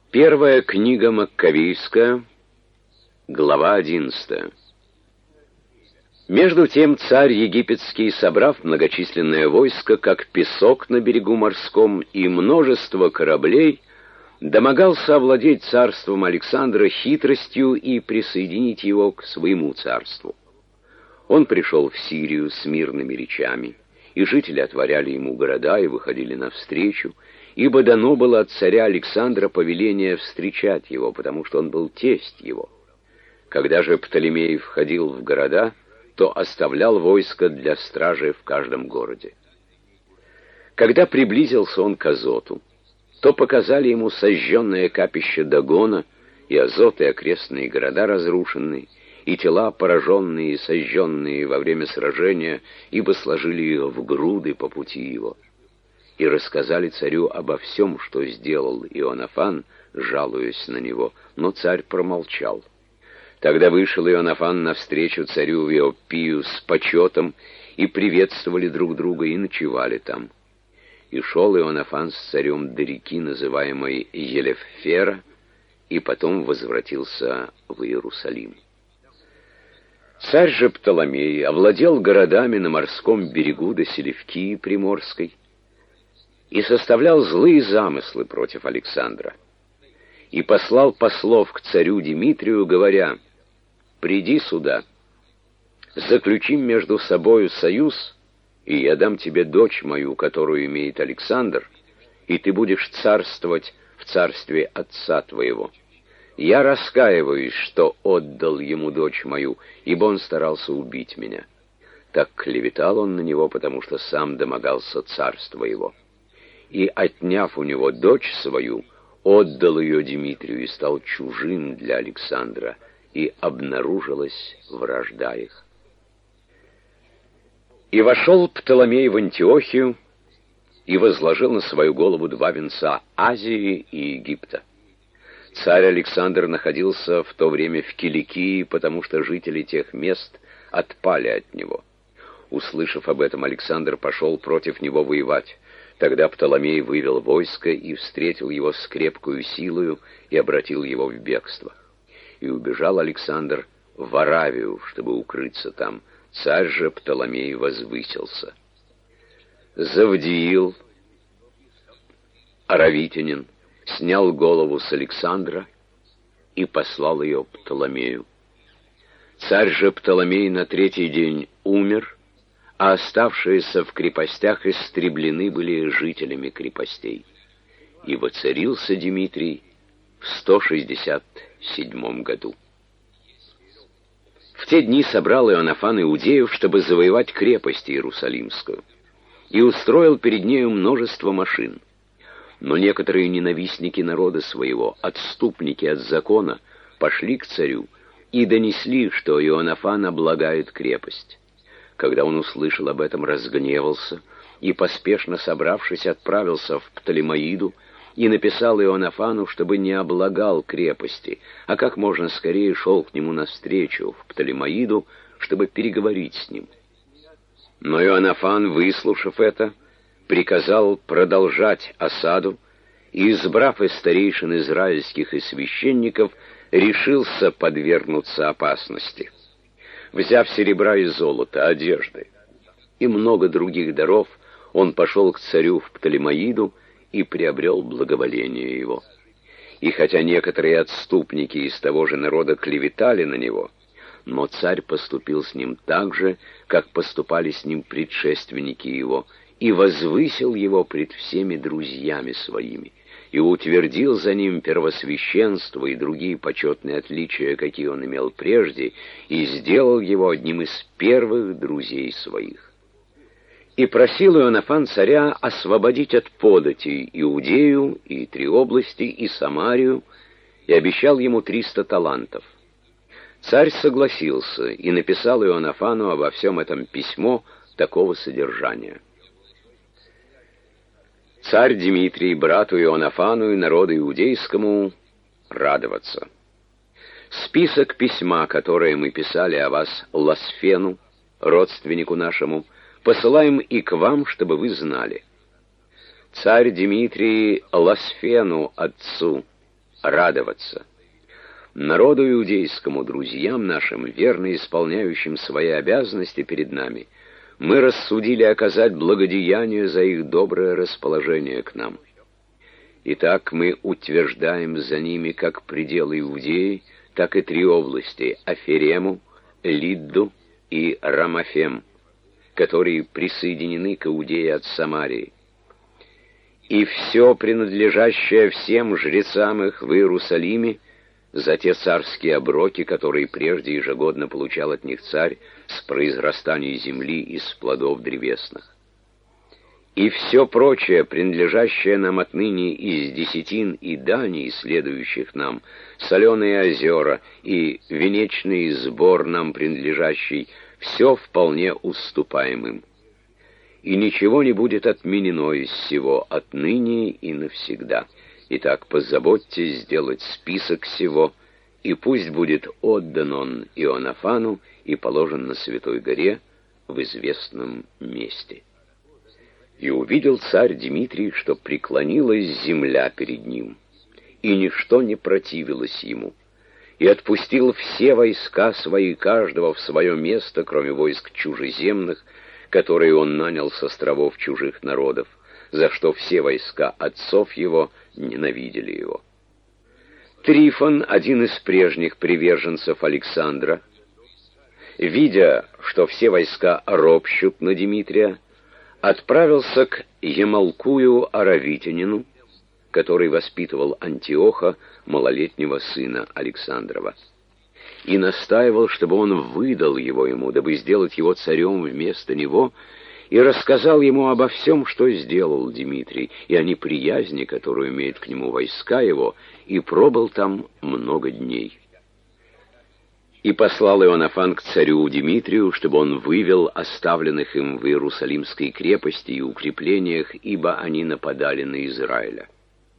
Первая книга Маккавейская, глава 11. Между тем царь египетский, собрав многочисленное войско, как песок на берегу морском, и множество кораблей, домогался овладеть царством Александра хитростью и присоединить его к своему царству. Он пришел в Сирию с мирными речами, и жители отворяли ему города и выходили навстречу, ибо дано было от царя Александра повеление встречать его, потому что он был тесть его. Когда же Птолемей входил в города, то оставлял войско для стражи в каждом городе. Когда приблизился он к Азоту, то показали ему сожженное капище Дагона, и Азот, и окрестные города разрушенные, и тела, пораженные и сожженные во время сражения, ибо сложили их в груды по пути его. И рассказали царю обо всем, что сделал Иоаннафан, жалуясь на него, но царь промолчал. Тогда вышел Иоаннафан навстречу царю в Иоппию с почетом, и приветствовали друг друга, и ночевали там. И шел Иоаннафан с царем до реки, называемой Елеффера, и потом возвратился в Иерусалим. Царь же Птоломей овладел городами на морском берегу до Селевкии Приморской и составлял злые замыслы против Александра. И послал послов к царю Димитрию, говоря: «Приди сюда, заключим между собою союз, и я дам тебе дочь мою, которую имеет Александр, и ты будешь царствовать в царстве отца твоего. Я раскаиваюсь, что отдал ему дочь мою, ибо он старался убить меня». Так клеветал он на него, потому что сам домогался царства его. И, отняв у него дочь свою, отдал ее Димитрию и стал чужим для Александра, и обнаружилась вражда их. И вошел Птоломей в Антиохию и возложил на свою голову два венца — Азии и Египта. Царь Александр находился в то время в Киликии, потому что жители тех мест отпали от него. Услышав об этом, Александр пошел против него воевать. Тогда Птоломей вывел войско и встретил его с крепкою силою и обратил его в бегство. И убежал Александр в Аравию, чтобы укрыться там. Царь же Птоломей возвысился. Завдиил, аравитянин, снял голову с Александра и послал ее Птоломею. Царь же Птоломей на третий день умер, а оставшиеся в крепостях истреблены были жителями крепостей. И воцарился Димитрий в 167 году. В те дни собрал Иоаннафан иудеев, чтобы завоевать крепость Иерусалимскую, и устроил перед нею множество машин. Но некоторые ненавистники народа своего, отступники от закона, пошли к царю и донесли, что Иоаннафан облагает крепость. Когда он услышал об этом, разгневался и, поспешно собравшись, отправился в Птолемаиду и написал Иоаннафану, чтобы не облагал крепости, а как можно скорее шел к нему навстречу в Птолемаиду, чтобы переговорить с ним. Но Иоаннафан, выслушав это, приказал продолжать осаду, и, избрав из старейшин израильских и священников, решился подвергнуться опасности. Взяв серебра и золото, одежды и много других даров, он пошел к царю в Птолемаиду и приобрел благоволение его. И хотя некоторые отступники из того же народа клеветали на него, но царь поступил с ним так же, как поступали с ним предшественники его, и возвысил его пред всеми друзьями своими, и утвердил за ним первосвященство и другие почетные отличия, какие он имел прежде, и сделал его одним из первых друзей своих. И просил Иоаннафан царя освободить от податей Иудею и 3 области, и Самарию, и обещал ему 300 талантов. Царь согласился и написал Иоаннафану обо всем этом письмо такого содержания: «Царь Димитрий, брату Иоаннафану и народу иудейскому, радоваться. Список письма, которое мы писали о вас Ласфену, родственнику нашему, посылаем и к вам, чтобы вы знали. Царь Димитрий Ласфену, отцу, радоваться. Народу иудейскому, друзьям нашим, верно исполняющим свои обязанности перед нами, мы рассудили оказать благодеяние за их доброе расположение к нам. Итак, мы утверждаем за ними как пределы Иудеи, так и 3 области — Аферему, Лидду и Рамафем, которые присоединены к Иудее от Самарии. И все принадлежащее всем жрецам их в Иерусалиме за те царские оброки, которые прежде ежегодно получал от них царь с произрастания земли из плодов древесных. И все прочее, принадлежащее нам отныне из десятин и даний, следующих нам, соленые озера и венечный сбор нам принадлежащий, все вполне уступаем им. И ничего не будет отменено из всего отныне и навсегда. Итак, позаботьтесь сделать список всего, и пусть будет отдан он Иоаннафану и положен на Святой горе в известном месте. И увидел царь Дмитрий, что преклонилась земля перед ним, и ничто не противилось ему, и отпустил все войска свои, каждого в свое место, кроме войск чужеземных, которые он нанял с островов чужих народов, за что все войска отцов его ненавидели его. Трифон, один из прежних приверженцев Александра, видя, что все войска ропщут на Дмитрия, отправился к Емалкую Аравитянину, который воспитывал Антиоха, малолетнего сына Александрова, и настаивал, чтобы он выдал его ему, дабы сделать его царем вместо него, и рассказал ему обо всем, что сделал Дмитрий, и о неприязни, которую имеют к нему войска его, и пробыл там много дней. И послал Иоаннафан к царю Дмитрию, чтобы он вывел оставленных им в Иерусалимской крепости и укреплениях, ибо они нападали на Израиля.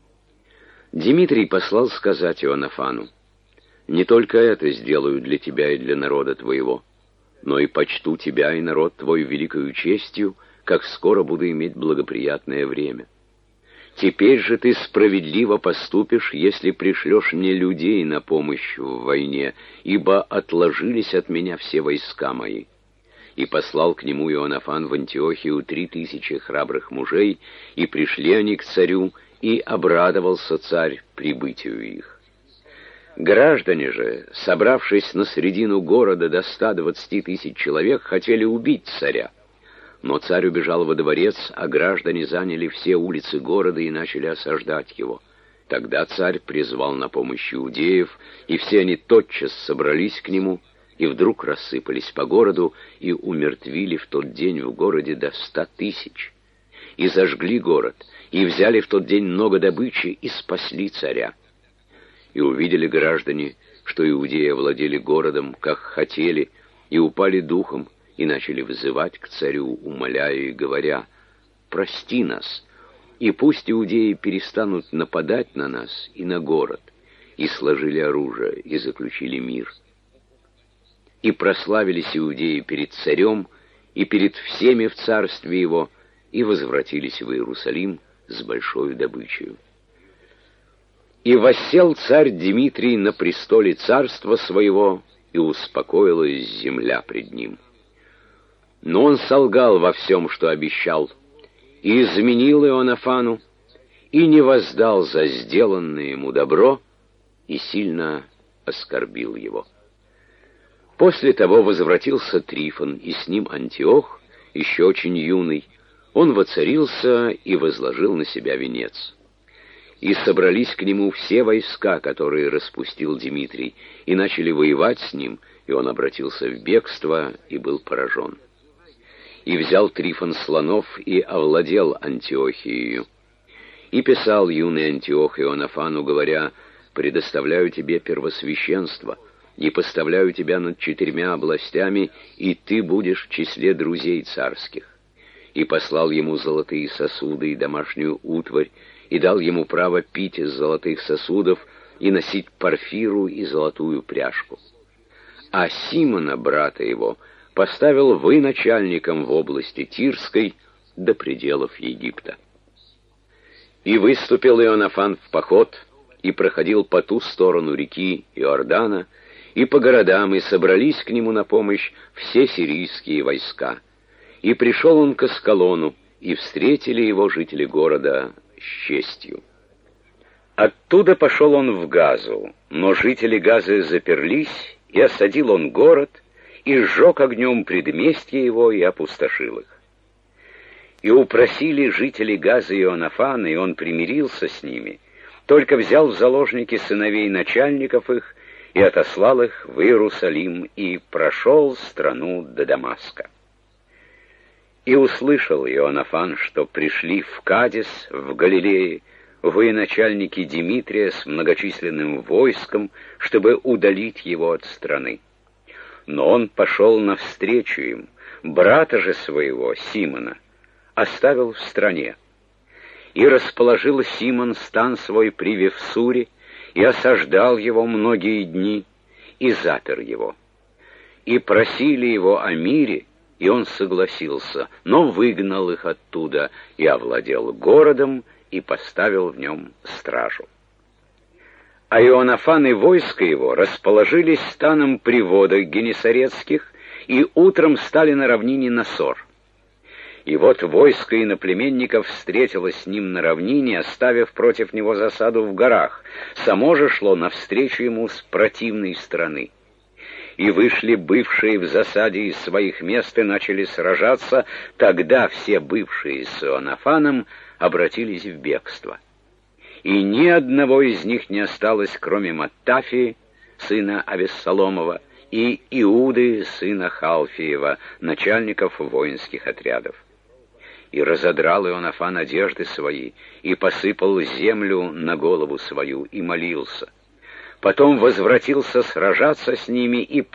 Дмитрий послал сказать Иоаннафану: «Не только это сделаю для тебя и для народа твоего, но и почту тебя и народ твой великою честью, как скоро буду иметь благоприятное время. Теперь же ты справедливо поступишь, если пришлешь мне людей на помощь в войне, ибо отложились от меня все войска мои». И послал к нему Иоаннафан в Антиохию 3000 храбрых мужей, и пришли они к царю, и обрадовался царь прибытию их. Граждане же, собравшись на средину города до 120 000 человек, хотели убить царя. Но царь убежал во дворец, а граждане заняли все улицы города и начали осаждать его. Тогда царь призвал на помощь иудеев, и все они тотчас собрались к нему, и вдруг рассыпались по городу, и умертвили в тот день в городе до 100 000. И зажгли город, и взяли в тот день много добычи, и спасли царя. И увидели граждане, что иудеи овладели городом, как хотели, и упали духом, и начали взывать к царю, умоляя и говоря: «Прости нас, и пусть иудеи перестанут нападать на нас и на город». И сложили оружие, и заключили мир. И прославились иудеи перед царем и перед всеми в царстве его, и возвратились в Иерусалим с большой добычей. И воссел царь Дмитрий на престоле царства своего, и успокоилась земля пред ним. Но он солгал во всем, что обещал, и изменил Иоаннафану, и не воздал за сделанное ему добро, и сильно оскорбил его. После того возвратился Трифон, и с ним Антиох, еще очень юный. Он воцарился и возложил на себя венец. И собрались к нему все войска, которые распустил Дмитрий, и начали воевать с ним, и он обратился в бегство и был поражен. И взял Трифон слонов и овладел Антиохией. И писал юный Антиох Иоаннафану, говоря: «Предоставляю тебе первосвященство, и поставляю тебя над 4 областями, и ты будешь в числе друзей царских». И послал ему золотые сосуды и домашнюю утварь, и дал ему право пить из золотых сосудов и носить парфиру и золотую пряжку. А Симона, брата его, поставил военачальником в области Тирской до пределов Египта. И выступил Иоаннафан в поход, и проходил по ту сторону реки Иордана, и по городам, и собрались к нему на помощь все сирийские войска. И пришел он к Аскалону, и встретили его жители города с честью. Оттуда пошел он в Газу, но жители Газы заперлись, и осадил он город, и сжег огнем предместья его, и опустошил их. И упросили жители Газы Иоаннафана, и он примирился с ними, только взял в заложники сыновей начальников их, и отослал их в Иерусалим, и прошел страну до Дамаска. И услышал Иоаннафан, что пришли в Кадис, в Галилее, военачальники Димитрия с многочисленным войском, чтобы удалить его от страны. Но он пошел навстречу им, брата же своего, Симона, оставил в стране. И расположил Симон стан свой при Вифсуре, и осаждал его многие дни, и запер его. И просили его о мире, и он согласился, но выгнал их оттуда, и овладел городом, и поставил в нем стражу. А Иоаннафан и войско его расположились станом при водах Генесарецких, и утром стали на равнине Насор. И вот войско иноплеменников встретилось с ним на равнине, оставив против него засаду в горах. Само же шло навстречу ему с противной стороны. И вышли бывшие в засаде из своих мест и начали сражаться. Тогда все бывшие с Иоаннафаном обратились в бегство. И ни одного из них не осталось, кроме Маттафии, сына Авессаломова, и Иуды, сына Халфиева, начальников воинских отрядов. И разодрал Иоаннафан одежды свои, и посыпал землю на голову свою, и молился. Потом возвратился сражаться с ними, и